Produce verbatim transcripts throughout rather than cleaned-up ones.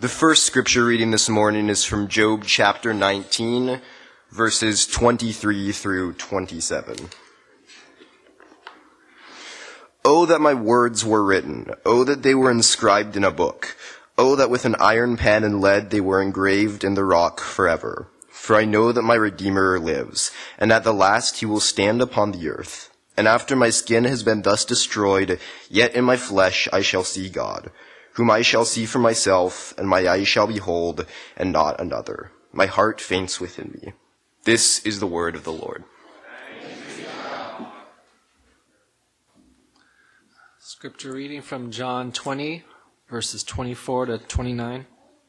The first scripture reading this morning is from Job chapter nineteen, verses twenty-three through twenty-seven. Oh, that my words were written. Oh, that they were inscribed in a book. Oh, that with an iron pen and lead they were engraved in the rock forever. For I know that my Redeemer lives, and at the last he will stand upon the earth. And after my skin has been thus destroyed, yet in my flesh I shall see God, whom I shall see for myself, and my eyes shall behold, and not another. My heart faints within me. This is the word of the Lord. Scripture reading from John twenty, verses twenty-four to twenty-nine.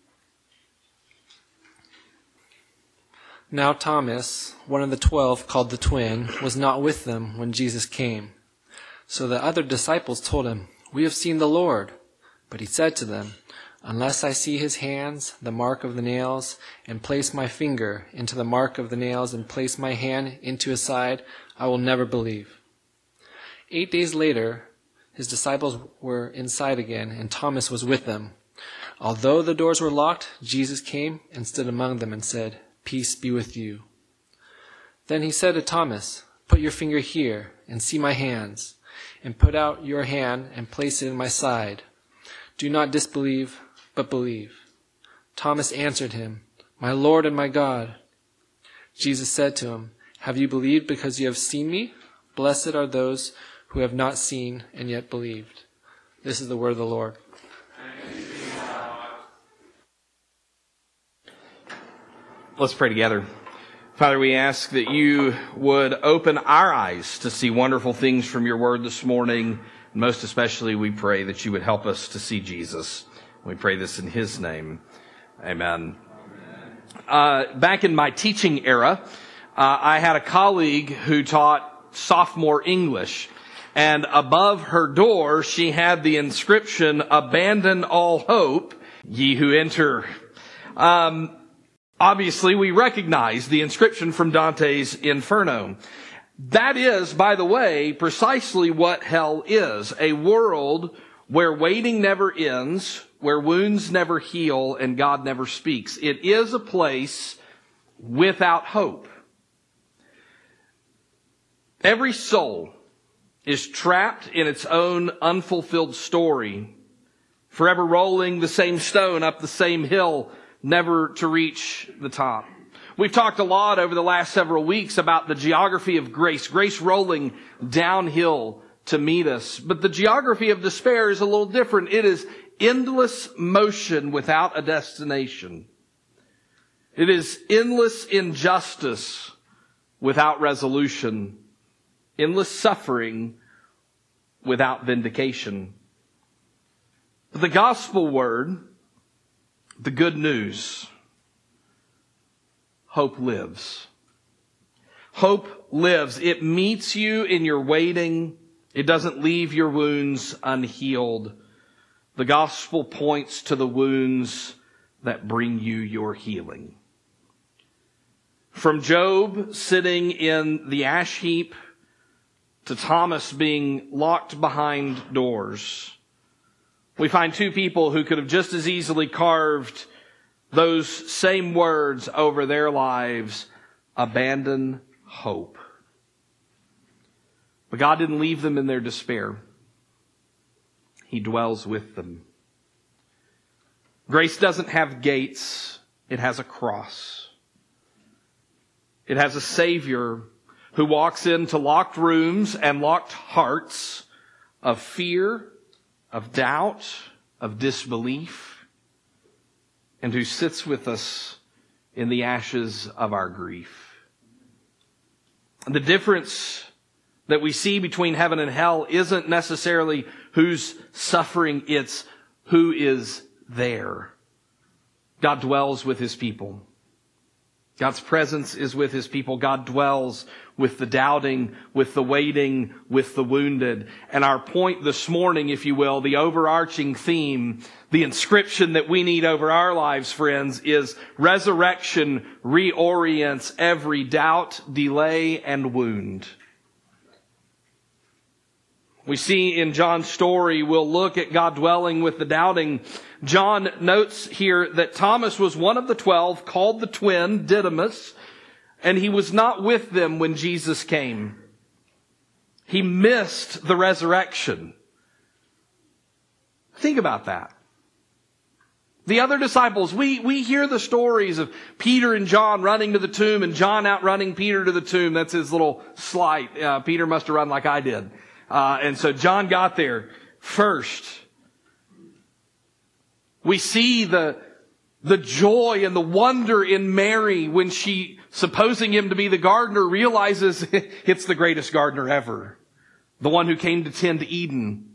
Now Thomas, one of the twelve, called the twin, was not with them when Jesus came. So the other disciples told him, "We have seen the Lord." But he said to them, "Unless I see his hands, the mark of the nails, and place my finger into the mark of the nails, and place my hand into his side, I will never believe." Eight days later, his disciples were inside again, and Thomas was with them. Although the doors were locked, Jesus came and stood among them and said, "Peace be with you." Then he said to Thomas, "Put your finger here and see my hands, and put out your hand and place it in my side. Do not disbelieve, but believe." Thomas answered him, "My Lord and my God." Jesus said to him, "Have you believed because you have seen me? Blessed are those who have not seen and yet believed." This is the word of the Lord. Let's pray together. Father, we ask that you would open our eyes to see wonderful things from your word this morning. Most especially, we pray that you would help us to see Jesus. We pray this in his name. Amen. Uh, back in my teaching era, uh, I had a colleague who taught sophomore English. And above her door, she had the inscription, "Abandon all hope, ye who enter." Um, obviously, we recognize the inscription from Dante's Inferno. That is, by the way, precisely what hell is. A world where waiting never ends, where wounds never heal, and God never speaks. It is a place without hope. Every soul is trapped in its own unfulfilled story, forever rolling the same stone up the same hill, never to reach the top. We've talked a lot over the last several weeks about the geography of grace, grace rolling downhill to meet us. But the geography of despair is a little different. It is endless motion without a destination. It is endless injustice without resolution. Endless suffering without vindication. But the gospel word, the good news, hope lives. Hope lives. It meets you in your waiting. It doesn't leave your wounds unhealed. The gospel points to the wounds that bring you your healing. From Job sitting in the ash heap to Thomas being locked behind doors, we find two people who could have just as easily carved those same words over their lives: abandon hope. But God didn't leave them in their despair. He dwells with them. Grace doesn't have gates. It has a cross. It has a Savior who walks into locked rooms and locked hearts of fear, of doubt, of disbelief, and who sits with us in the ashes of our grief. The difference that we see between heaven and hell isn't necessarily who's suffering, it's who is there. God dwells with his people. God's presence is with his people. God dwells with the doubting, with the waiting, with the wounded. And our point this morning, if you will, the overarching theme, the inscription that we need over our lives, friends, is resurrection reorients every doubt, delay, and wound. We see in John's story, we'll look at God dwelling with the doubting. John notes here that Thomas was one of the twelve, called the twin, Didymus, and he was not with them when Jesus came. He missed the resurrection. Think about that. The other disciples, we, we hear the stories of Peter and John running to the tomb and John outrunning Peter to the tomb. That's his little slight. Uh, Peter must have run like I did. Uh, and so John got there first. We see the, the joy and the wonder in Mary when she, supposing him to be the gardener, realizes it's the greatest gardener ever. The one who came to tend Eden.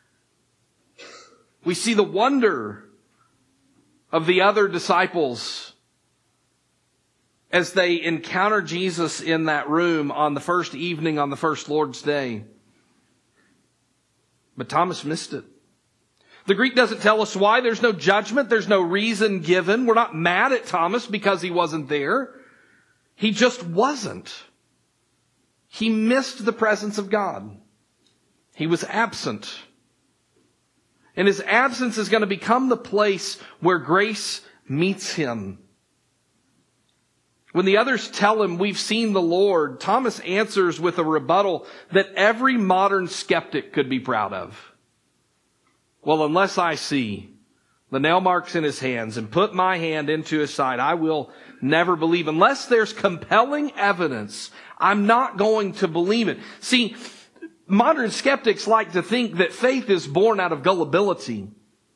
We see the wonder of the other disciples as they encounter Jesus in that room on the first evening on the first Lord's Day. But Thomas missed it. The Greek doesn't tell us why. There's no judgment. There's no reason given. We're not mad at Thomas because he wasn't there. He just wasn't. He missed the presence of God. He was absent. And his absence is going to become the place where grace meets him. When the others tell him, we've seen the Lord, Thomas answers with a rebuttal that every modern skeptic could be proud of. Well, unless I see the nail marks in his hands and put my hand into his side, I will never believe. Unless there's compelling evidence, I'm not going to believe it. See, modern skeptics like to think that faith is born out of gullibility.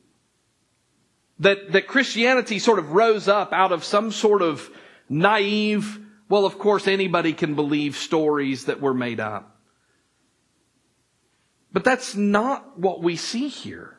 That, that Christianity sort of rose up out of some sort of naive, well, of course anybody can believe stories that were made up. But that's not what we see here.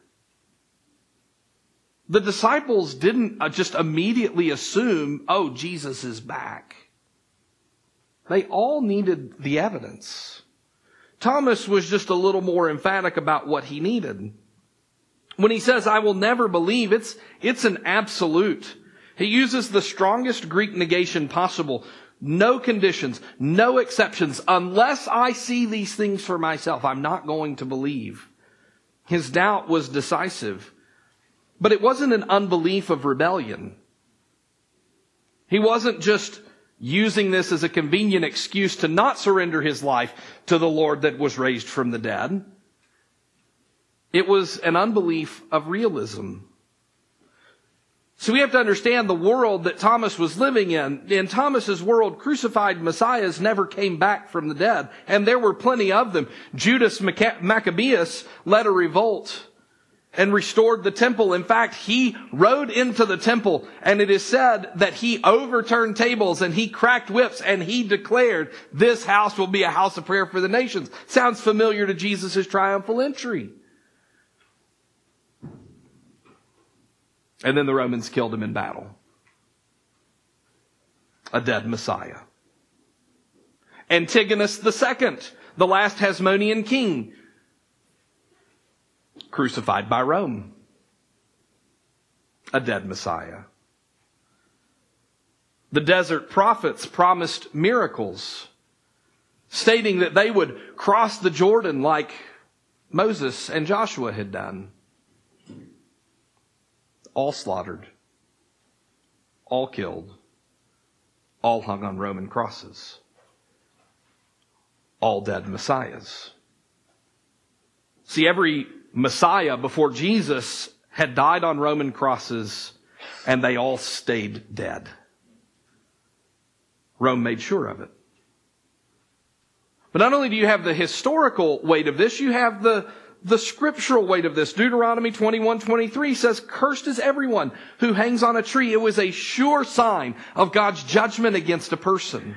The disciples didn't just immediately assume, oh, Jesus is back. They all needed the evidence. Thomas was just a little more emphatic about what he needed. When he says, I will never believe, it's, it's an absolute. He uses the strongest Greek negation possible. No conditions, no exceptions. Unless I see these things for myself, I'm not going to believe. His doubt was decisive. But it wasn't an unbelief of rebellion. He wasn't just using this as a convenient excuse to not surrender his life to the Lord that was raised from the dead. It was an unbelief of realism. So we have to understand the world that Thomas was living in. In Thomas's world, crucified messiahs never came back from the dead. And there were plenty of them. Judas Maccabeus led a revolt and restored the temple. In fact, he rode into the temple, and it is said that he overturned tables and he cracked whips and he declared, this house will be a house of prayer for the nations. Sounds familiar to Jesus' triumphal entry. And then the Romans killed him in battle. A dead Messiah. Antigonus the Second, the last Hasmonean king, crucified by Rome. A dead Messiah. The desert prophets promised miracles, stating that they would cross the Jordan like Moses and Joshua had done. All slaughtered. All killed. All hung on Roman crosses. All dead messiahs. See, every Messiah before Jesus had died on Roman crosses, and they all stayed dead. Rome made sure of it. But not only do you have the historical weight of this, you have the, the scriptural weight of this. Deuteronomy twenty-one twenty-three says, cursed is everyone who hangs on a tree. It was a sure sign of God's judgment against a person.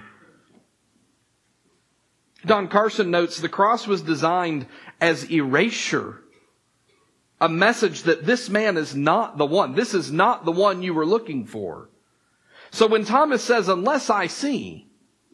Don Carson notes the cross was designed as erasure. A message that this man is not the one. This is not the one you were looking for. So when Thomas says, unless I see,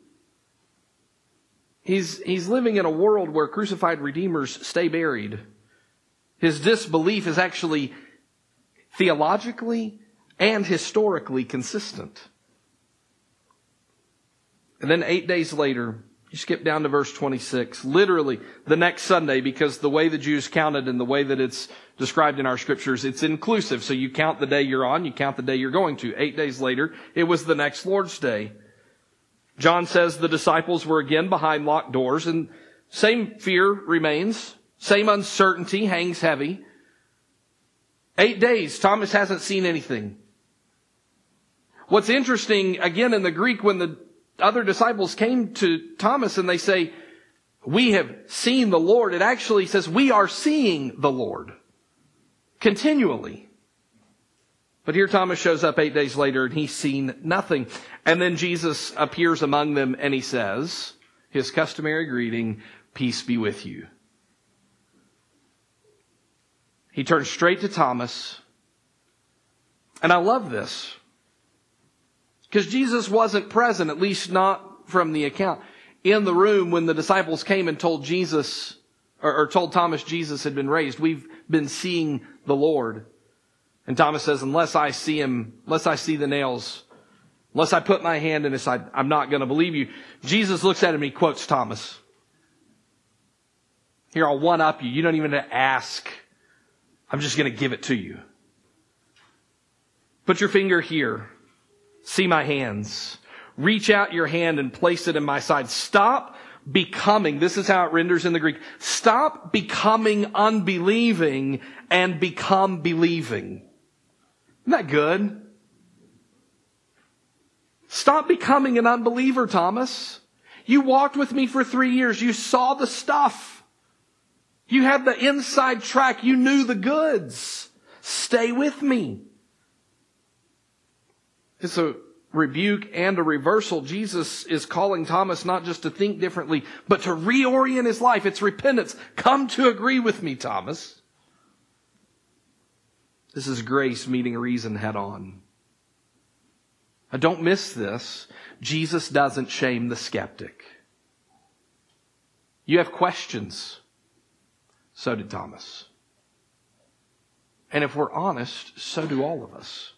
he's, he's living in a world where crucified redeemers stay buried. His disbelief is actually theologically and historically consistent. And then eight days later, You skip down to verse twenty-six. Literally, the next Sunday, because the way the Jews counted and the way that it's described in our scriptures, it's inclusive. So you count the day you're on, you count the day you're going to. Eight days later, it was the next Lord's Day. John says the disciples were again behind locked doors, and same fear remains. Same uncertainty hangs heavy. Eight days, Thomas hasn't seen anything. What's interesting, again, in the Greek, when the other disciples came to Thomas and they say, we have seen the Lord, it actually says we are seeing the Lord continually. But here Thomas shows up eight days later and he's seen nothing. And then Jesus appears among them and he says, his customary greeting, peace be with you. He turns straight to Thomas. And I love this. Because Jesus wasn't present, at least not from the account, in the room when the disciples came and told Jesus, or, or told Thomas Jesus had been raised. We've been seeing the Lord. And Thomas says, unless I see him, unless I see the nails, unless I put my hand in his side, I'm not going to believe you. Jesus looks at him and he quotes Thomas. Here, I'll one up you. You don't even have to ask. I'm just going to give it to you. Put your finger here. See my hands. Reach out your hand and place it in my side. Stop becoming, this is how it renders in the Greek, stop becoming unbelieving and become believing. Isn't that good? Stop becoming an unbeliever, Thomas. You walked with me for three years. You saw the stuff. You had the inside track. You knew the goods. Stay with me. It's a rebuke and a reversal. Jesus is calling Thomas not just to think differently, but to reorient his life. It's repentance. Come to agree with me, Thomas. This is grace meeting reason head on. Now, don't miss this. Jesus doesn't shame the skeptic. You have questions. So did Thomas. And if we're honest, so do all of us.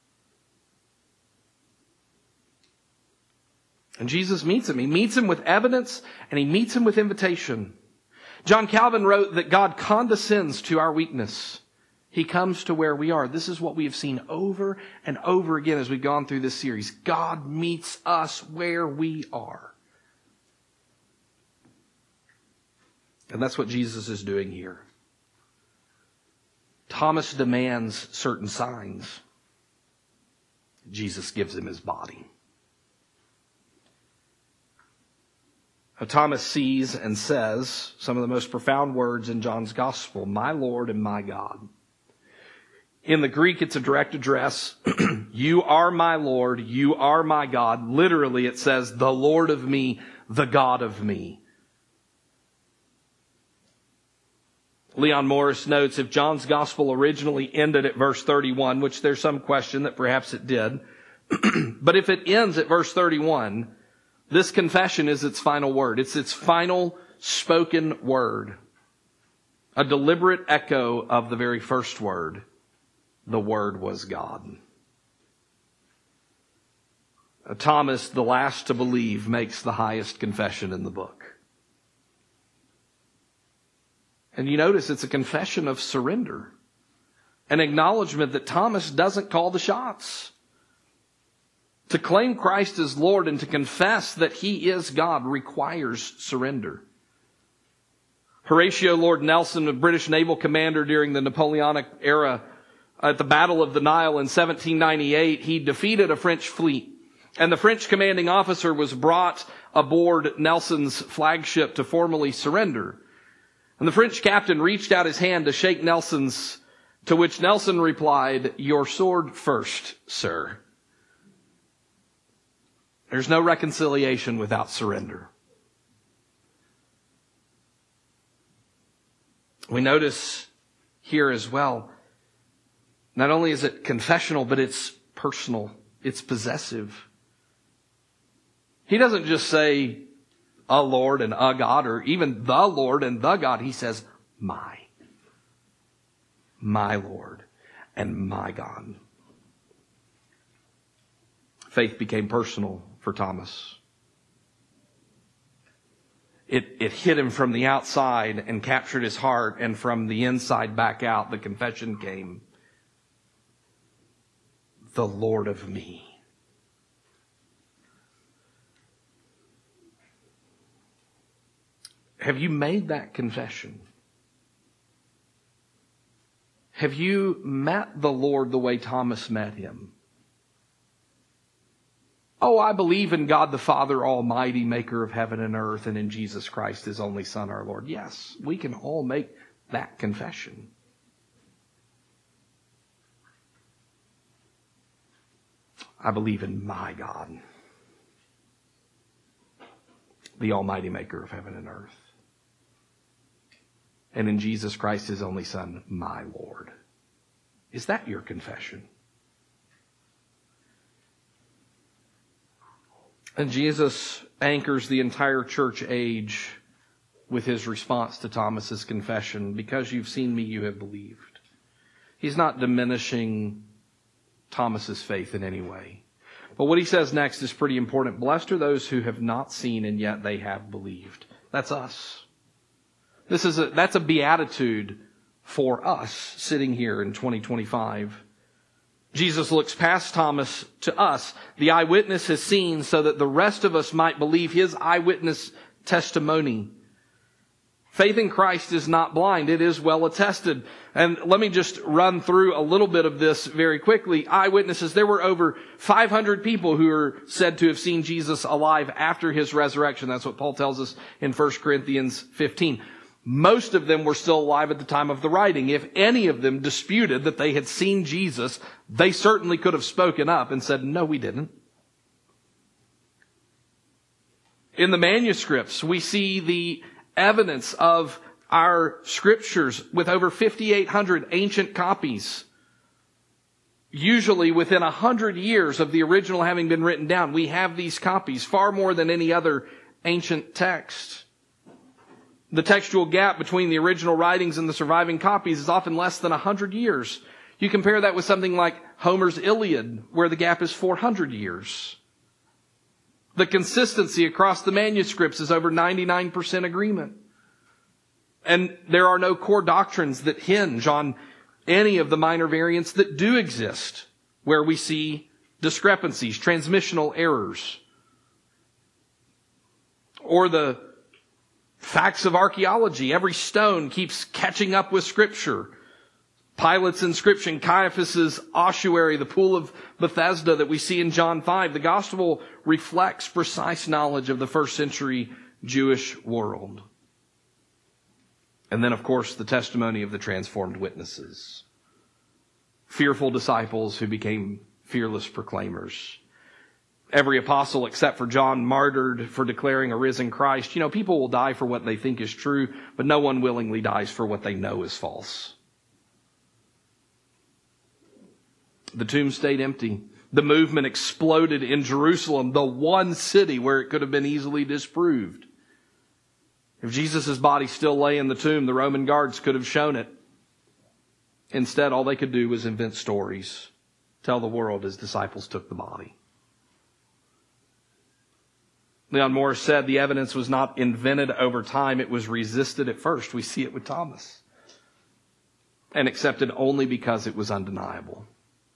And Jesus meets him. He meets him with evidence and he meets him with invitation. John Calvin wrote that God condescends to our weakness. He comes to where we are. This is what we have seen over and over again as we've gone through this series. God meets us where we are. And that's what Jesus is doing here. Thomas demands certain signs. Jesus gives him his body. Thomas sees and says some of the most profound words in John's gospel, my Lord and my God. In the Greek, it's a direct address. You are my Lord, you are my God. Literally, it says, the Lord of me, the God of me. Leon Morris notes, if John's gospel originally ended at verse thirty-one, which there's some question that perhaps it did, but if it ends at verse thirty-one, this confession is its final word. It's its final spoken word. A deliberate echo of the very first word. The Word was God. Thomas, the last to believe, makes the highest confession in the book. And you notice it's a confession of surrender. An acknowledgement that Thomas doesn't call the shots. To claim Christ as Lord and to confess that He is God requires surrender. Horatio Lord Nelson, a British naval commander during the Napoleonic era, at the Battle of the Nile in seventeen ninety-eight, he defeated a French fleet. And the French commanding officer was brought aboard Nelson's flagship to formally surrender. And the French captain reached out his hand to shake Nelson's, to which Nelson replied, "Your sword first, sir." There's no reconciliation without surrender. We notice here as well, not only is it confessional, but it's personal. It's possessive. He doesn't just say, a Lord and a God, or even the Lord and the God. He says, my. My Lord and my God. Faith became personal for Thomas. it, it hit him from the outside and captured his heart, and from the inside back out, the confession came, the Lord of me. Have you made that confession? Have you met the Lord the way Thomas met him? Oh, I believe in God the Father Almighty, maker of heaven and earth, and in Jesus Christ, his only Son, our Lord. Yes, we can all make that confession. I believe in my God, the Almighty maker of heaven and earth, and in Jesus Christ, his only Son, my Lord. Is that your confession? And Jesus anchors the entire church age with his response to Thomas's confession, because you've seen me, you have believed. He's not diminishing Thomas's faith in any way. But what he says next is pretty important. Blessed are those who have not seen and yet they have believed. That's us. This is a, that's a beatitude for us sitting here in twenty twenty-five. Jesus looks past Thomas to us. The eyewitness has seen so that the rest of us might believe his eyewitness testimony. Faith in Christ is not blind. It is well attested. And let me just run through a little bit of this very quickly. Eyewitnesses, there were over five hundred people who are said to have seen Jesus alive after his resurrection. That's what Paul tells us in First Corinthians fifteen. Most of them were still alive at the time of the writing. If any of them disputed that they had seen Jesus, they certainly could have spoken up and said, no, we didn't. In the manuscripts, we see the evidence of our scriptures with over fifty-eight hundred ancient copies. Usually within a hundred years of the original having been written down, we have these copies, far more than any other ancient text. The textual gap between the original writings and the surviving copies is often less than a hundred years. You compare that with something like Homer's Iliad, where the gap is four hundred years. The consistency across the manuscripts is over ninety-nine percent agreement. And there are no core doctrines that hinge on any of the minor variants that do exist, where we see discrepancies, transmissional errors, or the facts of archaeology. Every stone keeps catching up with Scripture. Pilate's inscription, Caiaphas's ossuary, the pool of Bethesda that we see in John five. The gospel reflects precise knowledge of the first century Jewish world. And then, of course, the testimony of the transformed witnesses. Fearful disciples who became fearless proclaimers. Every apostle except for John martyred for declaring a risen Christ. You know, people will die for what they think is true, but no one willingly dies for what they know is false. The tomb stayed empty. The movement exploded in Jerusalem, the one city where it could have been easily disproved. If Jesus' body still lay in the tomb, the Roman guards could have shown it. Instead, all they could do was invent stories, tell the world his disciples took the body. Leon Morris said the evidence was not invented over time, it was resisted at first. We see it with Thomas. And accepted only because it was undeniable.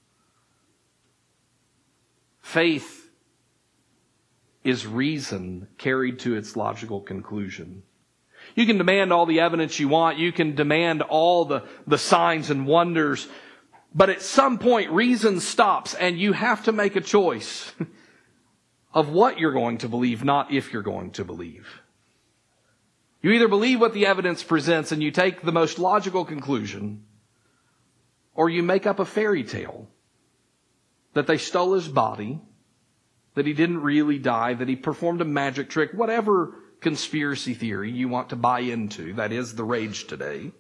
Faith is reason carried to its logical conclusion. You can demand all the evidence you want. You can demand all the, the signs and wonders. But at some point, reason stops and you have to make a choice of what you're going to believe, not if you're going to believe. You either believe what the evidence presents and you take the most logical conclusion, or you make up a fairy tale that they stole his body, that he didn't really die, that he performed a magic trick, whatever conspiracy theory you want to buy into. That is the rage today.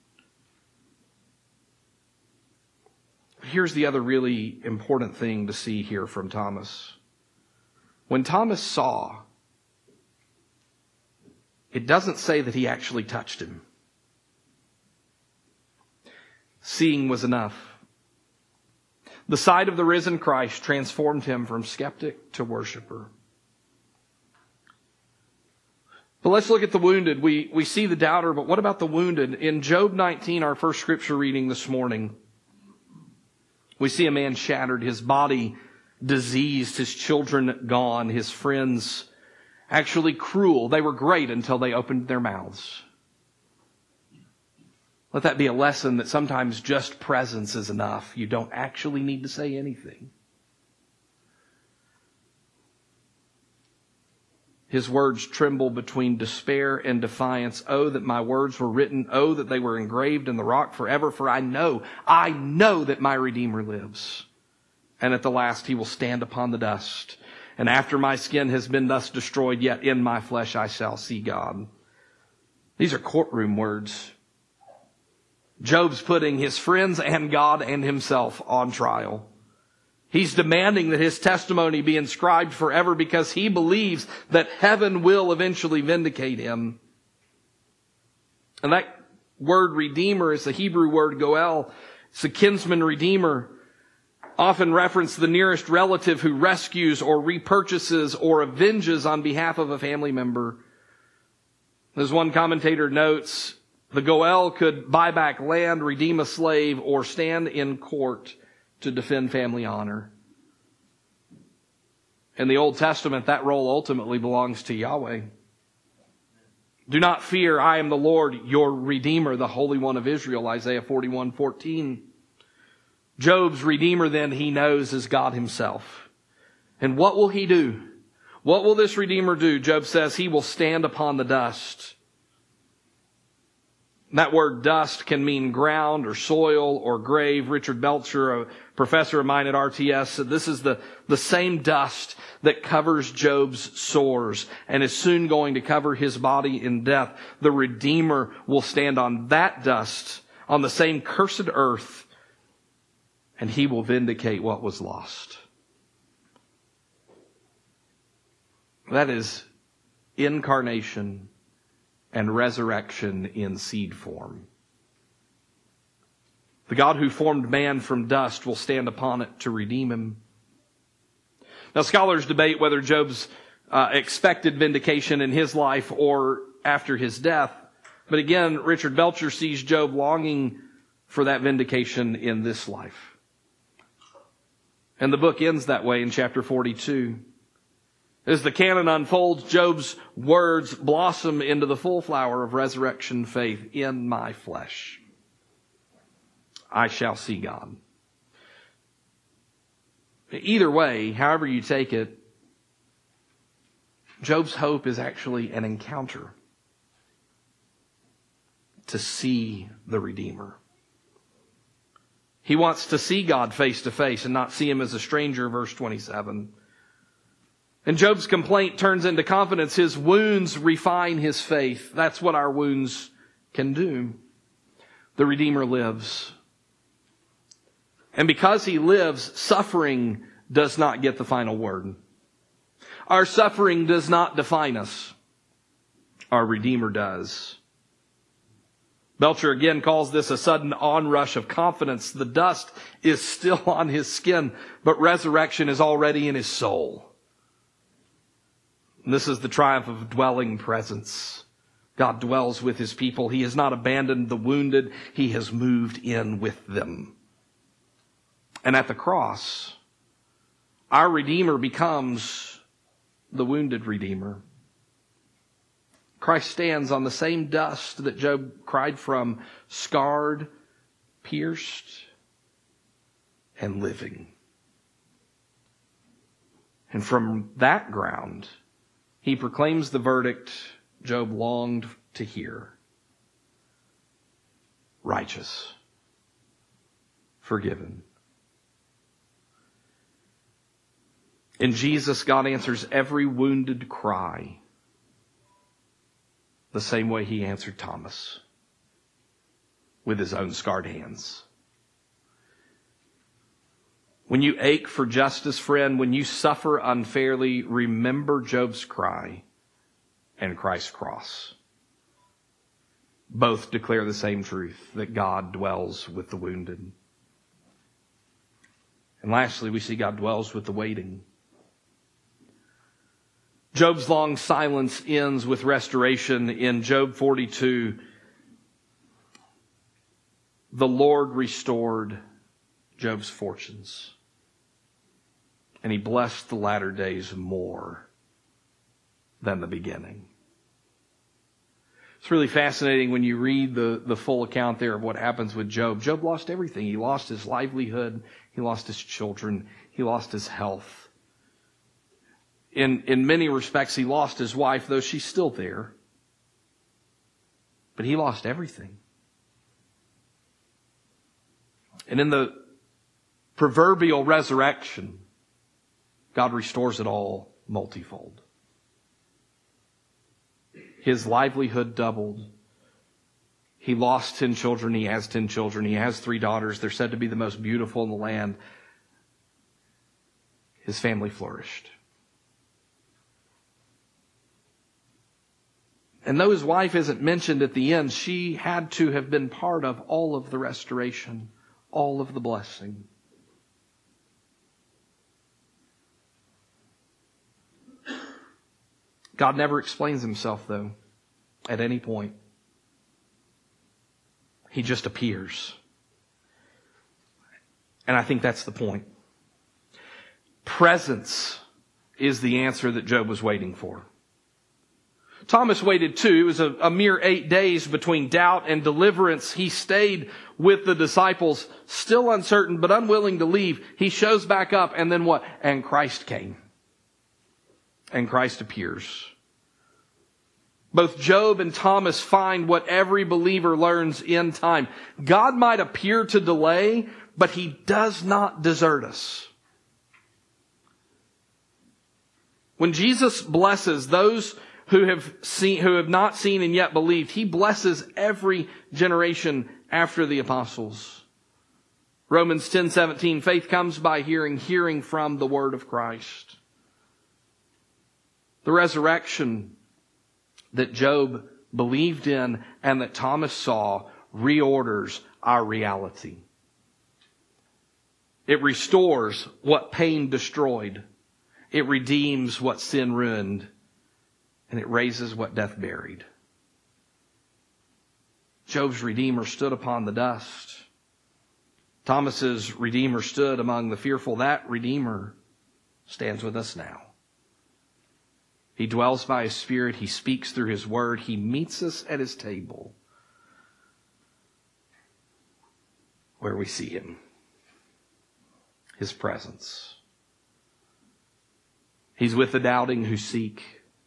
Here's the other really important thing to see here from Thomas. When Thomas saw, it doesn't say that he actually touched him. Seeing was enough. The sight of the risen Christ transformed him from skeptic to worshiper. But let's look at the wounded. We, we see the doubter, but what about the wounded? In Job nineteen, our first scripture reading this morning, we see a man shattered, his body diseased, his children gone, his friends actually cruel. They were great until they opened their mouths. Let that be a lesson that sometimes just presence is enough. You don't actually need to say anything. His words tremble between despair and defiance. Oh, that my words were written. Oh, that they were engraved in the rock forever. For I know, I know that my Redeemer lives. And at the last he will stand upon the dust. And after my skin has been thus destroyed, yet in my flesh I shall see God. These are courtroom words. Job's putting his friends and God and himself on trial. He's demanding that his testimony be inscribed forever because he believes that heaven will eventually vindicate him. And that word redeemer is the Hebrew word goel. It's a kinsman redeemer, often referenced the nearest relative who rescues or repurchases or avenges on behalf of a family member. As one commentator notes, the goel could buy back land, redeem a slave, or stand in court to defend family honor. In the Old Testament, that role ultimately belongs to Yahweh. Do not fear, I am the Lord, your Redeemer, the Holy One of Israel, Isaiah forty-one fourteen. Job's Redeemer, then, he knows is God himself. And what will he do? What will this Redeemer do? Job says he will stand upon the dust. That word dust can mean ground or soil or grave. Richard Belcher, a professor of mine at R T S, said this is the, the same dust that covers Job's sores and is soon going to cover his body in death. The Redeemer will stand on that dust, on the same cursed earth, and he will vindicate what was lost. That is incarnation and resurrection in seed form. The God who formed man from dust will stand upon it to redeem him. Now, scholars debate whether Job's uh, expected vindication in his life or after his death. But again, Richard Belcher sees Job longing for that vindication in this life. And the book ends that way in chapter forty-two. As the canon unfolds, Job's words blossom into the full flower of resurrection faith. In my flesh, I shall see God. Either way, however you take it, Job's hope is actually an encounter to see the Redeemer. He wants to see God face to face and not see him as a stranger, verse twenty-seven. And Job's complaint turns into confidence. His wounds refine his faith. That's what our wounds can do. The Redeemer lives. And because he lives, suffering does not get the final word. Our suffering does not define us. Our Redeemer does. Belcher again calls this a sudden onrush of confidence. The dust is still on his skin, but resurrection is already in his soul. And this is the triumph of dwelling presence. God dwells with his people. He has not abandoned the wounded. He has moved in with them. And at the cross, our Redeemer becomes the wounded Redeemer. Christ stands on the same dust that Job cried from, scarred, pierced, and living. And from that ground, he proclaims the verdict Job longed to hear. Righteous. Forgiven. In Jesus, God answers every wounded cry the same way he answered Thomas, with his own scarred hands. When you ache for justice, friend, when you suffer unfairly, remember Job's cry and Christ's cross. Both declare the same truth, that God dwells with the wounded. And lastly, we see God dwells with the waiting. Job's long silence ends with restoration in Job forty-two. The Lord restored Job's fortunes, and he blessed the latter days more than the beginning. It's really fascinating when you read the, the full account there of what happens with Job. Job lost everything. He lost his livelihood. He lost his children. He lost his health. In, in many respects, he lost his wife, though she's still there. But he lost everything. And in the proverbial resurrection, God restores it all multifold. His livelihood doubled. He lost ten children. He has ten children. He has three daughters. They're said to be the most beautiful in the land. His family flourished. And though his wife isn't mentioned at the end, she had to have been part of all of the restoration, all of the blessing. God never explains himself, though, at any point. He just appears. And I think that's the point. Presence is the answer that Job was waiting for. Thomas waited too. It was a, a mere eight days between doubt and deliverance. He stayed with the disciples, still uncertain but unwilling to leave. He shows back up, and then what? And Christ came. And Christ appears. Both Job and Thomas find what every believer learns in time. God might appear to delay, but he does not desert us. When Jesus blesses those who have seen, who have not seen and yet believed, he blesses every generation after the apostles. Romans ten seventeen, faith comes by hearing, hearing from the word of Christ. The resurrection that Job believed in and that Thomas saw reorders our reality. It restores what pain destroyed. It redeems what sin ruined. And it raises what death buried. Job's Redeemer stood upon the dust. Thomas's Redeemer stood among the fearful. That Redeemer stands with us now. He dwells by his Spirit. He speaks through his word. He meets us at his table where we see him. His presence. He's with the doubting who seek.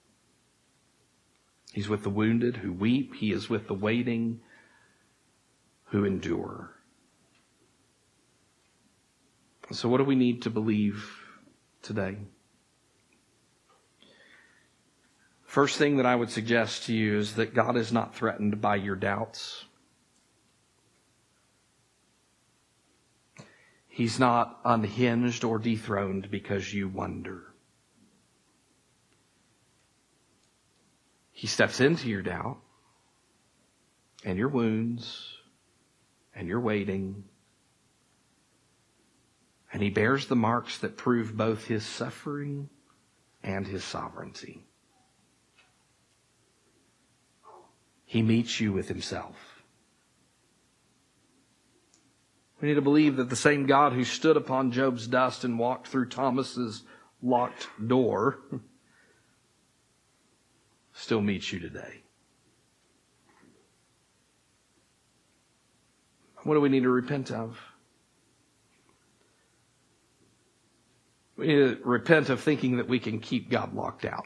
He's with the wounded who weep. He is with the waiting who endure. So what do we need to believe today? First thing that I would suggest to you is that God is not threatened by your doubts. He's not unhinged or dethroned because you wonder. He steps into your doubt and your wounds and your waiting, and he bears the marks that prove both his suffering and his sovereignty. He meets you with himself. We need to believe that the same God who stood upon Job's dust and walked through Thomas's locked door still meets you today. What do we need to repent of? We need to repent of thinking that we can keep God locked out.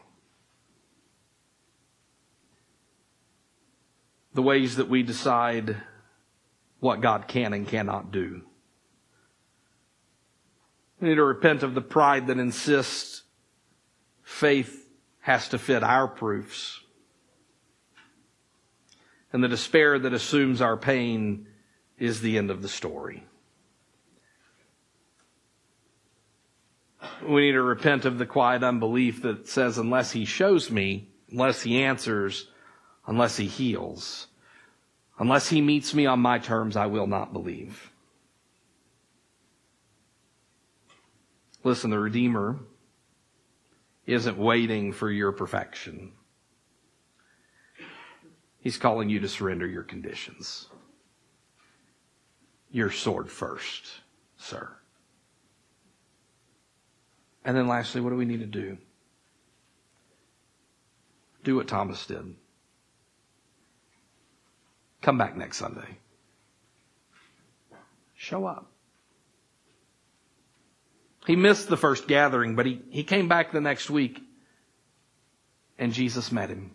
The ways that we decide what God can and cannot do. We need to repent of the pride that insists faith has to fit our proofs, and the despair that assumes our pain is the end of the story. We need to repent of the quiet unbelief that says unless he shows me, unless he answers, unless he heals, unless he meets me on my terms, I will not believe. Listen, the Redeemer, isn't waiting for your perfection. He's calling you to surrender your conditions. Your sword first, sir. And then lastly, what do we need to do? Do what Thomas did. Come back next Sunday. Show up. He missed the first gathering, but he, he came back the next week, and Jesus met him.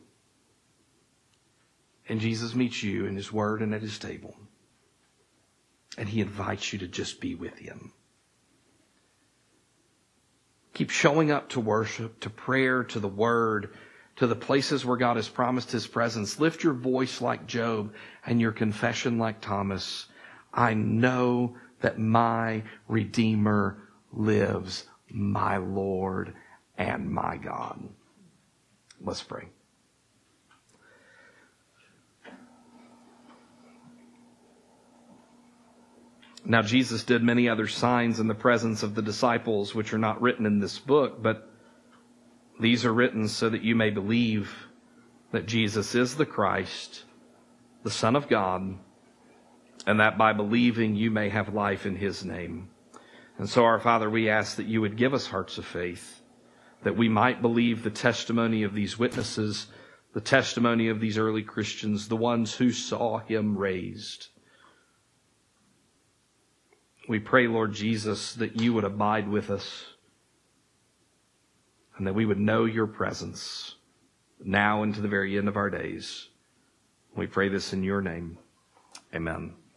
And Jesus meets you in His Word and at His table. And He invites you to just be with Him. Keep showing up to worship, to prayer, to the Word, to the places where God has promised His presence. Lift your voice like Job and your confession like Thomas. I know that my Redeemer lives, my Lord and my God. Let's pray. Now Jesus did many other signs in the presence of the disciples, which are not written in this book, but these are written so that you may believe that Jesus is the Christ, the Son of God, and that by believing you may have life in His name. And so, our Father, we ask that you would give us hearts of faith, that we might believe the testimony of these witnesses, the testimony of these early Christians, the ones who saw Him raised. We pray, Lord Jesus, that you would abide with us and that we would know your presence now and to the very end of our days. We pray this in your name. Amen.